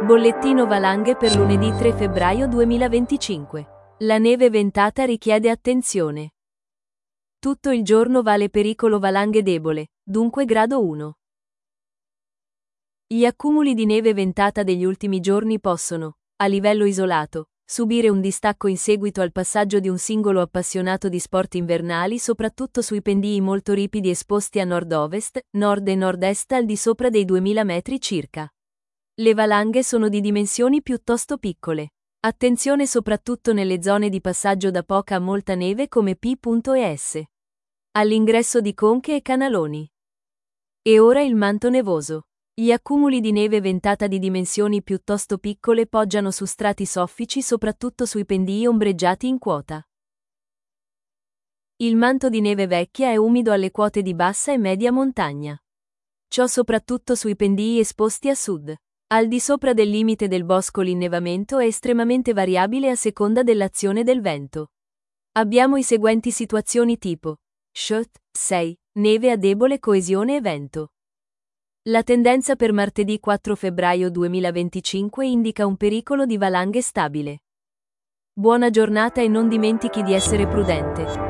Bollettino valanghe per lunedì 3 febbraio 2025. La neve ventata richiede attenzione. Tutto il giorno vale pericolo valanghe debole, dunque grado 1. Gli accumuli di neve ventata degli ultimi giorni possono, a livello isolato, subire un distacco in seguito al passaggio di un singolo appassionato di sport invernali, soprattutto sui pendii molto ripidi esposti a nord-ovest, nord e nord-est al di sopra dei 2000 metri circa. Le valanghe sono di dimensioni piuttosto piccole. Attenzione soprattutto nelle zone di passaggio da poca a molta neve come P. e S. All'ingresso di conche e canaloni. E ora il manto nevoso. Gli accumuli di neve ventata di dimensioni piuttosto piccole poggiano su strati soffici soprattutto sui pendii ombreggiati in quota. Il manto di neve vecchia è umido alle quote di bassa e media montagna. Ciò soprattutto sui pendii esposti a sud. Al di sopra del limite del bosco l'innevamento è estremamente variabile a seconda dell'azione del vento. Abbiamo i seguenti situazioni tipo: Shot, 6, neve a debole coesione e vento. La tendenza per martedì 4 febbraio 2025 indica un pericolo di valanghe stabile. Buona giornata e non dimentichi di essere prudente.